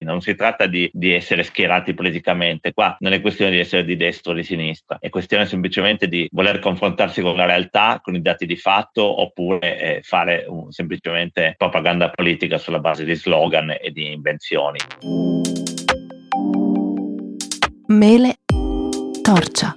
Non si tratta di essere schierati politicamente, qua non è questione di essere di destra o di sinistra, è questione semplicemente di voler confrontarsi con la realtà, con i dati di fatto, oppure fare semplicemente propaganda politica sulla base di slogan e di invenzioni. Mele torcia.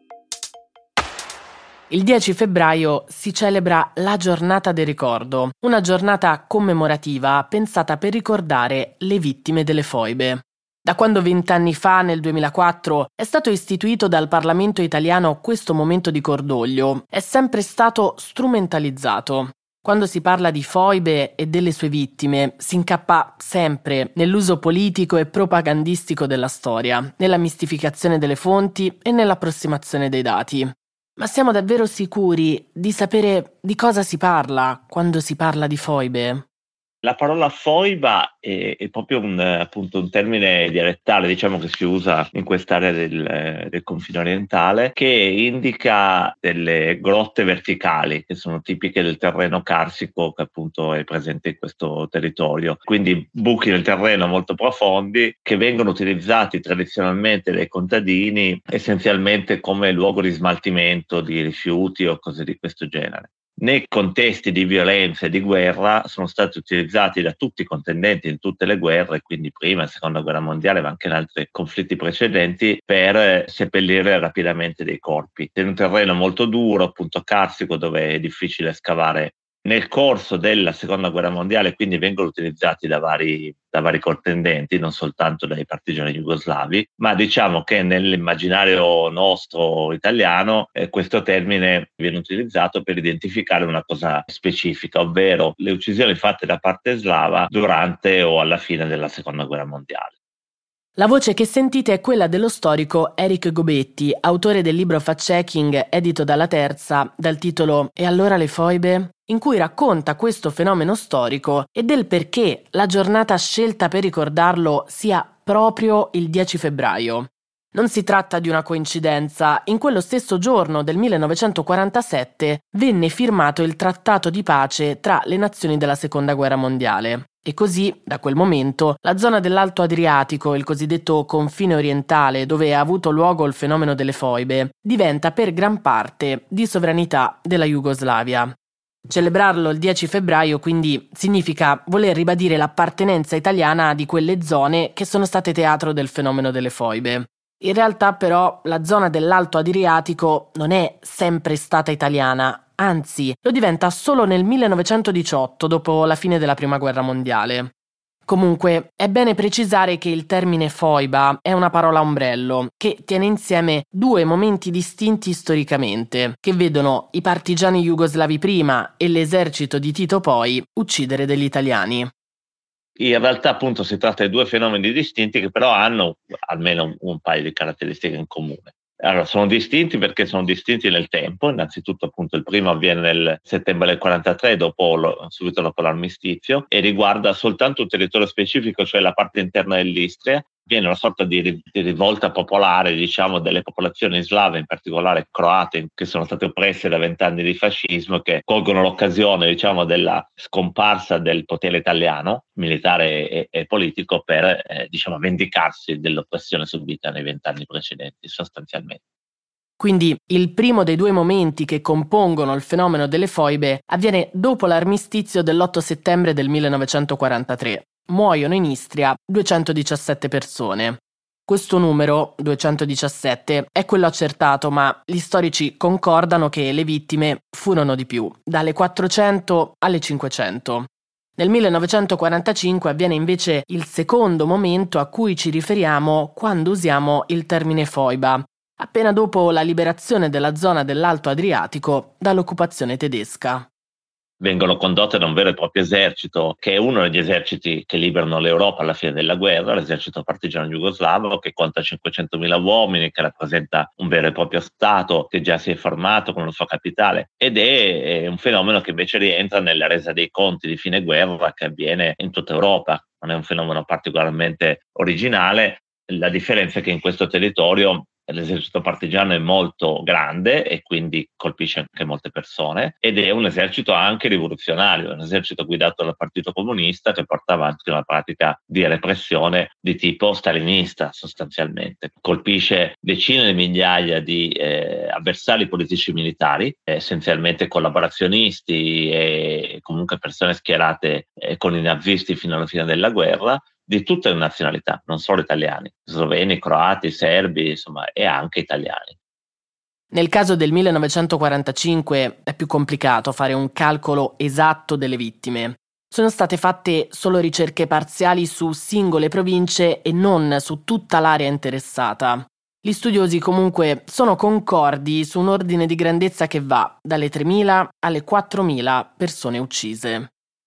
Il 10 febbraio si celebra la Giornata del Ricordo, una giornata commemorativa pensata per ricordare le vittime delle foibe. Da quando 20 anni fa, nel 2004, è stato istituito dal Parlamento italiano questo momento di cordoglio, è sempre stato strumentalizzato. Quando si parla di foibe e delle sue vittime, si incappa sempre nell'uso politico e propagandistico della storia, nella mistificazione delle fonti e nell'approssimazione dei dati. Ma siamo davvero sicuri di sapere di cosa si parla quando si parla di foibe? La parola foiba è proprio appunto un termine dialettale, diciamo, che si usa in quest'area del confine orientale, che indica delle grotte verticali che sono tipiche del terreno carsico che appunto è presente in questo territorio. Quindi buchi nel terreno molto profondi che vengono utilizzati tradizionalmente dai contadini essenzialmente come luogo di smaltimento di rifiuti o cose di questo genere. Nei contesti di violenza e di guerra sono stati utilizzati da tutti i contendenti in tutte le guerre, quindi prima e seconda guerra mondiale, ma anche in altri conflitti precedenti, per seppellire rapidamente dei corpi. In un terreno molto duro, appunto carsico, dove è difficile scavare. Nel corso della seconda guerra mondiale quindi vengono utilizzati da vari contendenti, non soltanto dai partigiani jugoslavi, ma diciamo che nell'immaginario nostro italiano questo termine viene utilizzato per identificare una cosa specifica, ovvero le uccisioni fatte da parte slava durante o alla fine della seconda guerra mondiale. La voce che sentite è quella dello storico Eric Gobetti, autore del libro Fact-checking edito dalla Terza dal titolo E allora le foibe?, in cui racconta questo fenomeno storico e del perché la giornata scelta per ricordarlo sia proprio il 10 febbraio. Non si tratta di una coincidenza, in quello stesso giorno del 1947 venne firmato il trattato di pace tra le nazioni della Seconda Guerra Mondiale. E così, da quel momento, la zona dell'Alto Adriatico, il cosiddetto confine orientale, dove ha avuto luogo il fenomeno delle foibe, diventa per gran parte di sovranità della Jugoslavia. Celebrarlo il 10 febbraio quindi significa voler ribadire l'appartenenza italiana di quelle zone che sono state teatro del fenomeno delle foibe. In realtà però la zona dell'Alto Adriatico non è sempre stata italiana, anzi lo diventa solo nel 1918, dopo la fine della Prima Guerra Mondiale. Comunque è bene precisare che il termine foiba è una parola ombrello che tiene insieme due momenti distinti storicamente, che vedono i partigiani jugoslavi prima e l'esercito di Tito poi uccidere degli italiani. In realtà appunto si tratta di due fenomeni distinti che però hanno almeno un paio di caratteristiche in comune. Allora, sono distinti perché sono distinti nel tempo. Innanzitutto appunto il primo avviene nel settembre del 43, subito dopo l'armistizio, e riguarda soltanto un territorio specifico, cioè la parte interna dell'Istria. Viene una sorta di rivolta popolare, diciamo, delle popolazioni slave, in particolare croate, che sono state oppresse da 20 anni di fascismo, che colgono l'occasione, diciamo, della scomparsa del potere italiano, militare e politico, per diciamo, vendicarsi dell'oppressione subita nei 20 anni precedenti, sostanzialmente. Quindi il primo dei due momenti che compongono il fenomeno delle foibe avviene dopo l'armistizio dell'8 settembre del 1943. Muoiono in Istria 217 persone. Questo numero, 217, è quello accertato, ma gli storici concordano che le vittime furono di più, dalle 400 alle 500. Nel 1945 avviene invece il secondo momento a cui ci riferiamo quando usiamo il termine foiba, appena dopo la liberazione della zona dell'Alto Adriatico dall'occupazione tedesca. Vengono condotte da un vero e proprio esercito, che è uno degli eserciti che liberano l'Europa alla fine della guerra, l'esercito partigiano jugoslavo, che conta 500.000 uomini, che rappresenta un vero e proprio Stato che già si è formato con la sua capitale, ed è un fenomeno che invece rientra nella resa dei conti di fine guerra che avviene in tutta Europa. Non è un fenomeno particolarmente originale. La differenza è che in questo territorio L'esercito partigiano è molto grande e quindi colpisce anche molte persone, ed è un esercito anche rivoluzionario, un esercito guidato dal Partito Comunista che porta avanti una pratica di repressione di tipo stalinista sostanzialmente. Colpisce decine di migliaia di avversari politici militari, essenzialmente collaborazionisti e comunque persone schierate con i nazisti fino alla fine della guerra, di tutte le nazionalità, non solo italiani, sloveni, croati, serbi, insomma, e anche italiani. Nel caso del 1945 è più complicato fare un calcolo esatto delle vittime. Sono state fatte solo ricerche parziali su singole province e non su tutta l'area interessata. Gli studiosi comunque sono concordi su un ordine di grandezza che va dalle 3.000 alle 4.000 persone uccise.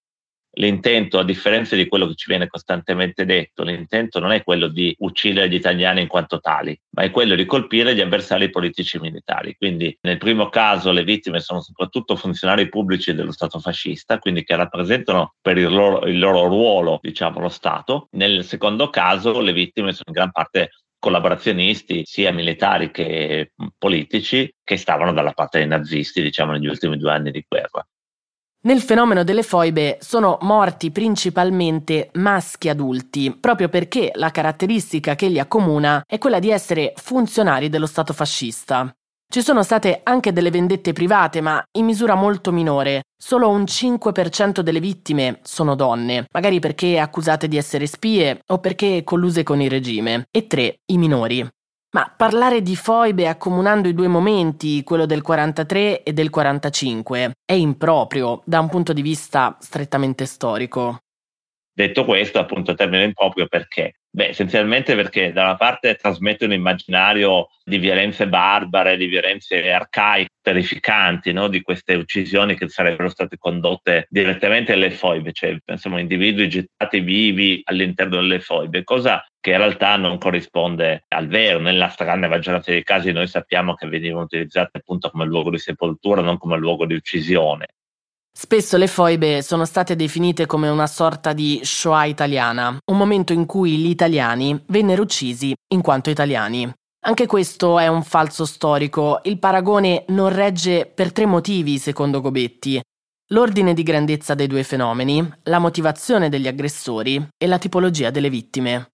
L'intento, a differenza di quello che ci viene costantemente detto, l'intento non è quello di uccidere gli italiani in quanto tali, ma è quello di colpire gli avversari politici militari. Quindi nel primo caso le vittime sono soprattutto funzionari pubblici dello Stato fascista, quindi che rappresentano per il loro ruolo, diciamo, lo Stato. Nel secondo caso le vittime sono in gran parte collaborazionisti, sia militari che politici, che stavano dalla parte dei nazisti, diciamo, negli ultimi 2 anni di guerra. Nel fenomeno delle foibe sono morti principalmente maschi adulti, proprio perché la caratteristica che li accomuna è quella di essere funzionari dello Stato fascista. Ci sono state anche delle vendette private, ma in misura molto minore. Solo un 5% delle vittime sono donne, magari perché accusate di essere spie o perché colluse con il regime, e 3 i minori. Ma parlare di foibe accomunando i 2 momenti, quello del 43 e del 45, è improprio da un punto di vista strettamente storico. Detto questo, appunto, termine improprio perché? Essenzialmente perché da una parte trasmette un immaginario di violenze barbare, di violenze arcaiche, terrificanti, no? Di queste uccisioni che sarebbero state condotte direttamente alle foibe, cioè pensiamo individui gettati vivi all'interno delle foibe, cosa che in realtà non corrisponde al vero. Nella stragrande maggioranza dei casi noi sappiamo che venivano utilizzate appunto come luogo di sepoltura, non come luogo di uccisione. Spesso le foibe sono state definite come una sorta di Shoah italiana, un momento in cui gli italiani vennero uccisi in quanto italiani. Anche questo è un falso storico. Il paragone non regge per 3 motivi, secondo Gobetti: l'ordine di grandezza dei 2 fenomeni, la motivazione degli aggressori e la tipologia delle vittime.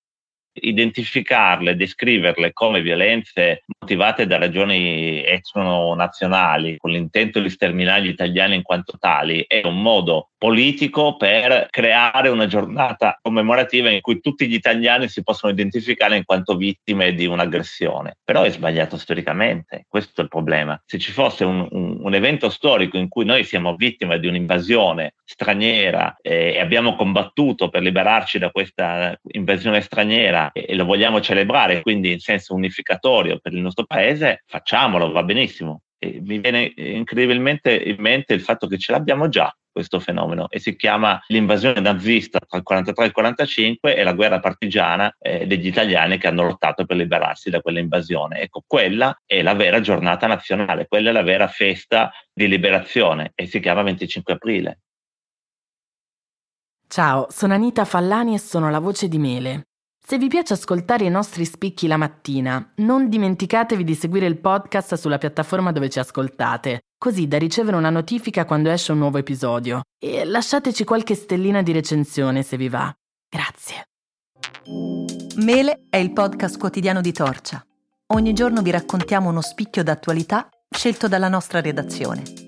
Identificarle, descriverle come violenze motivate da ragioni etno-nazionali, con l'intento di sterminare gli italiani in quanto tali, è un modo politico per creare una giornata commemorativa in cui tutti gli italiani si possono identificare in quanto vittime di un'aggressione. Però è sbagliato storicamente, questo è il problema. Se ci fosse un evento storico in cui noi siamo vittime di un'invasione straniera e abbiamo combattuto per liberarci da questa invasione straniera e lo vogliamo celebrare, quindi in senso unificatorio per il nostro paese, facciamolo, va benissimo. E mi viene incredibilmente in mente il fatto che ce l'abbiamo già questo fenomeno, e si chiama l'invasione nazista tra il 43 e il 45 e la guerra partigiana degli italiani che hanno lottato per liberarsi da quella invasione. Ecco, quella è la vera giornata nazionale, quella è la vera festa di liberazione, e si chiama 25 aprile. Ciao, sono Anita Fallani e sono la voce di Mele. Se vi piace ascoltare i nostri spicchi la mattina, non dimenticatevi di seguire il podcast sulla piattaforma dove ci ascoltate, così da ricevere una notifica quando esce un nuovo episodio. E lasciateci qualche stellina di recensione se vi va. Grazie. Mele è il podcast quotidiano di Torcia. Ogni giorno vi raccontiamo uno spicchio d'attualità scelto dalla nostra redazione.